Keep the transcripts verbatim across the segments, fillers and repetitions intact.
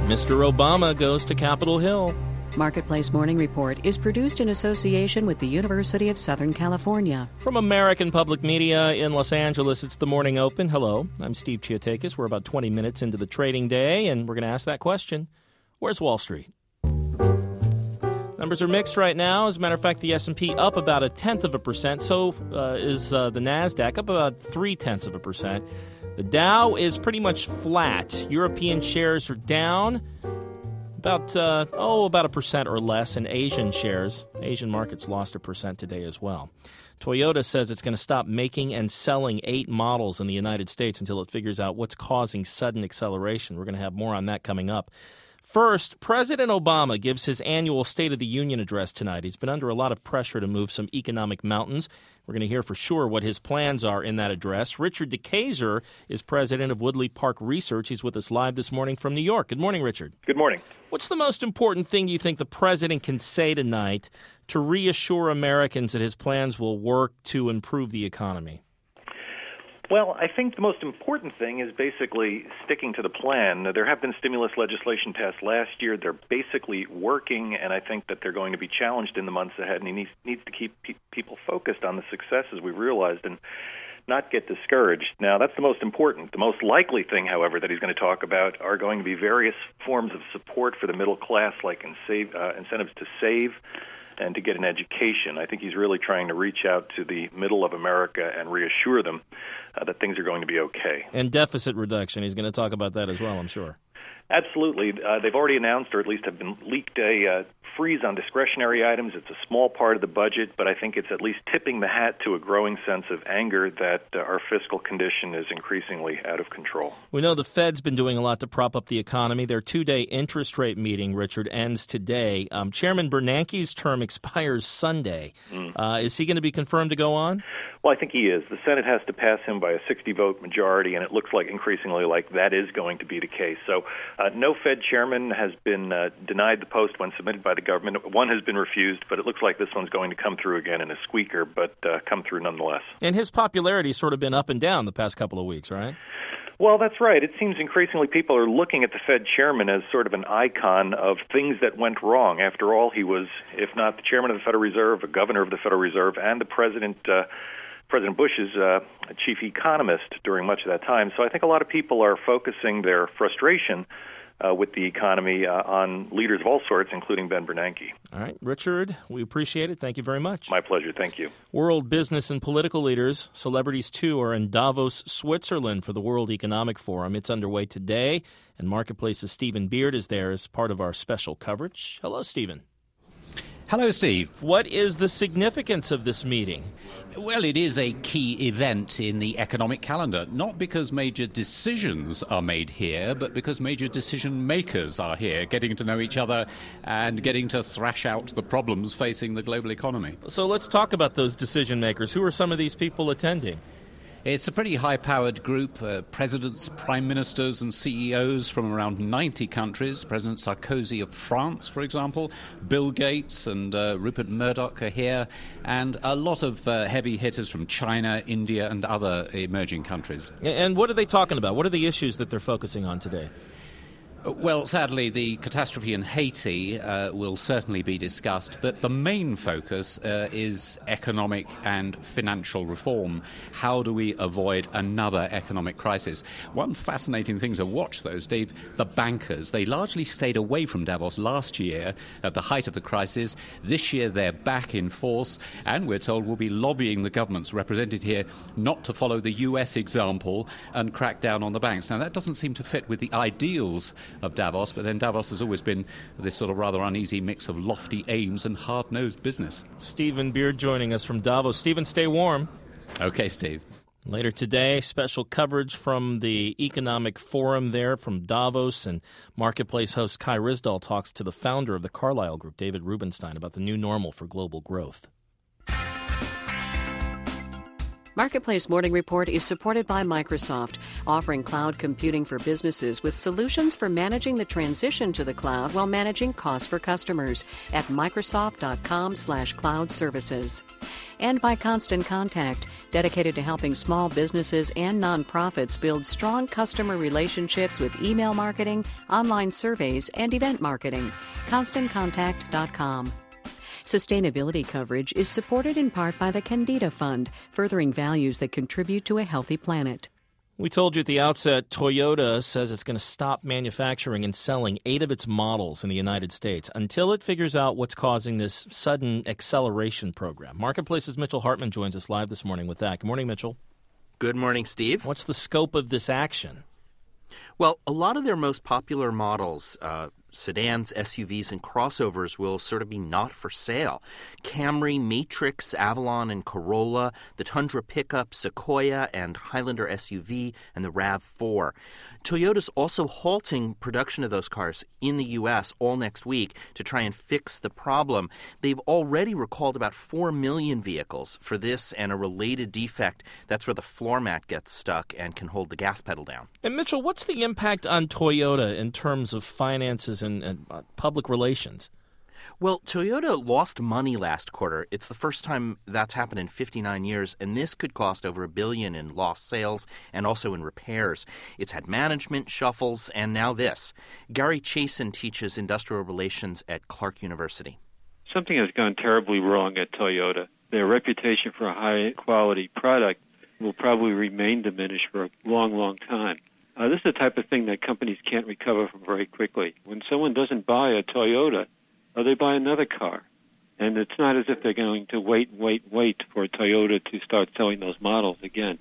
Mister Obama goes to Capitol Hill. Marketplace Morning Report is produced in association with the University of Southern California. From American Public Media in Los Angeles, it's the Morning Open. Hello, I'm Steve Chiotakis. We're about twenty minutes into the trading day, and we're going to ask that question. Where's Wall Street? Numbers are mixed right now. As a matter of fact, the S and P up about a tenth of a percent. So uh, is uh, the NASDAQ, up about three-tenths of a percent. The Dow is pretty much flat. European shares are down about, uh, oh, about a percent or less. And Asian shares, Asian markets lost a percent today as well. Toyota says it's going to stop making and selling eight models in the United States until it figures out what's causing sudden acceleration. We're going to have more on that coming up. First, President Obama gives his annual State of the Union address tonight. He's been under a lot of pressure to move some economic mountains. We're going to hear for sure what his plans are in that address. Richard DeKayser is president of Woodley Park Research. He's with us live this morning from New York. Good morning, Richard. Good morning. What's the most important thing you think the president can say tonight to reassure Americans that his plans will work to improve the economy? Well, I think the most important thing is basically sticking to the plan. There have been stimulus legislation passed last year. They're basically working, and I think that they're going to be challenged in the months ahead, and he needs, needs to keep pe- people focused on the successes we've realized and not get discouraged. Now, that's the most important. The most likely thing, however, that he's going to talk about are going to be various forms of support for the middle class, like in save, uh, incentives to save and to get an education. I think he's really trying to reach out to the middle of America and reassure them uh, that things are going to be okay. And deficit reduction. He's going to talk about that as well, I'm sure. Absolutely. Uh, they've already announced, or at least have been leaked, a uh, freeze on discretionary items. It's a small part of the budget, but I think it's at least tipping the hat to a growing sense of anger that uh, our fiscal condition is increasingly out of control. We know the Fed's been doing a lot to prop up the economy. Their two-day interest rate meeting, Richard, ends today. Um, Chairman Bernanke's term expires Sunday. Mm. Uh, is he going to be confirmed to go on? Well, I think he is. The Senate has to pass him by a sixty-vote majority, and it looks like increasingly like that is going to be the case. So uh, no Fed chairman has been uh, denied the post when submitted by the government. One has been refused, but it looks like this one's going to come through again in a squeaker, but uh, come through nonetheless. And his popularity's sort of been up and down the past couple of weeks, right? Well, that's right. It seems increasingly people are looking at the Fed chairman as sort of an icon of things that went wrong. After all, he was, if not the chairman of the Federal Reserve, a governor of the Federal Reserve, and the president uh, President Bush's uh, chief economist during much of that time. So I think a lot of people are focusing their frustration uh, with the economy uh, on leaders of all sorts, including Ben Bernanke. All right, Richard, we appreciate it. Thank you very much. My pleasure. Thank you. World business and political leaders, celebrities too, are in Davos, Switzerland for the World Economic Forum. It's underway today, and Marketplace's Stephen Beard is there as part of our special coverage. Hello, Stephen. Hello, Steve. What is the significance of this meeting? Well, it is a key event in the economic calendar, not because major decisions are made here, but because major decision makers are here, getting to know each other and getting to thrash out the problems facing the global economy. So let's talk about those decision makers. Who are some of these people attending? It's a pretty high-powered group, uh, presidents, prime ministers and C E Os from around ninety countries. President Sarkozy of France, for example, Bill Gates and uh, Rupert Murdoch are here, and a lot of uh, heavy hitters from China, India and other emerging countries. And what are they talking about? What are the issues that they're focusing on today? Well, sadly, the catastrophe in Haiti uh, will certainly be discussed, but the main focus uh, is economic and financial reform. How do we avoid another economic crisis? One fascinating thing to watch, though, Steve, the bankers. They largely stayed away from Davos last year at the height of the crisis. This year they're back in force, and we're told we'll be lobbying the governments represented here not to follow the U S example and crack down on the banks. Now, that doesn't seem to fit with the ideals of Davos, but then Davos has always been this sort of rather uneasy mix of lofty aims and hard-nosed business. Stephen Beard joining us from Davos. Stephen, stay warm. Okay, Steve. Later today, special coverage from the Economic Forum there from Davos, and Marketplace host Kai Ryssdal talks to the founder of the Carlyle Group, David Rubenstein, about the new normal for global growth. Marketplace Morning Report is supported by Microsoft, offering cloud computing for businesses with solutions for managing the transition to the cloud while managing costs for customers at Microsoft.com slash cloud services. And by Constant Contact, dedicated to helping small businesses and nonprofits build strong customer relationships with email marketing, online surveys, and event marketing. Constant Contact dot com. Sustainability coverage is supported in part by the Candida Fund, furthering values that contribute to a healthy planet. We told you at the outset, Toyota says it's going to stop manufacturing and selling eight of its models in the United States until it figures out what's causing this sudden acceleration program. Marketplace's Mitchell Hartman joins us live this morning with that. Good morning, Mitchell. Good morning, Steve. What's the scope of this action? Well, a lot of their most popular models, uh, sedans, S U Vs, and crossovers will sort of be not for sale. Camry, Matrix, Avalon, and Corolla, the Tundra pickup, Sequoia, and Highlander S U V, and the RAV four. Toyota's also halting production of those cars in the U S all next week to try and fix the problem. They've already recalled about four million vehicles for this and a related defect. That's where the floor mat gets stuck and can hold the gas pedal down. And Mitchell, what's the impact on Toyota in terms of finances and, and uh, public relations? Well, Toyota lost money last quarter. It's the first time that's happened in fifty-nine years, and this could cost over a billion in lost sales and also in repairs. It's had management shuffles, and now this. Gary Chasen teaches industrial relations at Clark University. Something has gone terribly wrong at Toyota. Their reputation for a high-quality product will probably remain diminished for a long, long time. Uh, this is the type of thing that companies can't recover from very quickly. When someone doesn't buy a Toyota, or they buy another car. And it's not as if they're going to wait, wait, wait for Toyota to start selling those models again.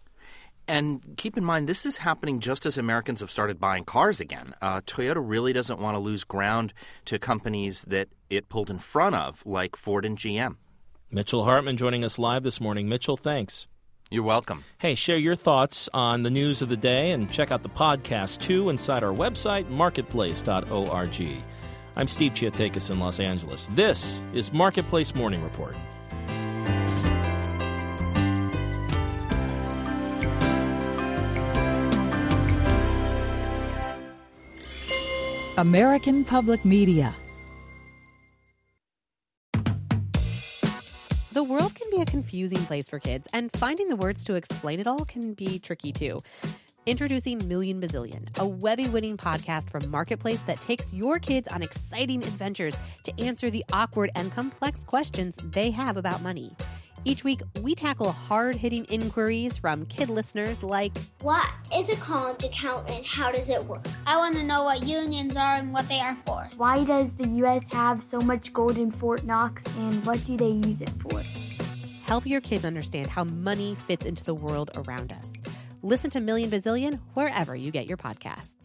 And keep in mind, this is happening just as Americans have started buying cars again. Uh, Toyota really doesn't want to lose ground to companies that it pulled in front of, like Ford and G M. Mitchell Hartman joining us live this morning. Mitchell, thanks. You're welcome. Hey, share your thoughts on the news of the day and check out the podcast, too, inside our website, marketplace dot org. I'm Steve Chiatakis in Los Angeles. This is Marketplace Morning Report. American Public Media. The world can be a confusing place for kids, and finding the words to explain it all can be tricky, too. Introducing Million Bazillion, a Webby-winning podcast from Marketplace that takes your kids on exciting adventures to answer the awkward and complex questions they have about money. Each week, we tackle hard-hitting inquiries from kid listeners like, what is a college account and how does it work? I want to know what unions are and what they are for. Why does the U S have so much gold in Fort Knox and what do they use it for? Help your kids understand how money fits into the world around us. Listen to Million Bazillion wherever you get your podcasts.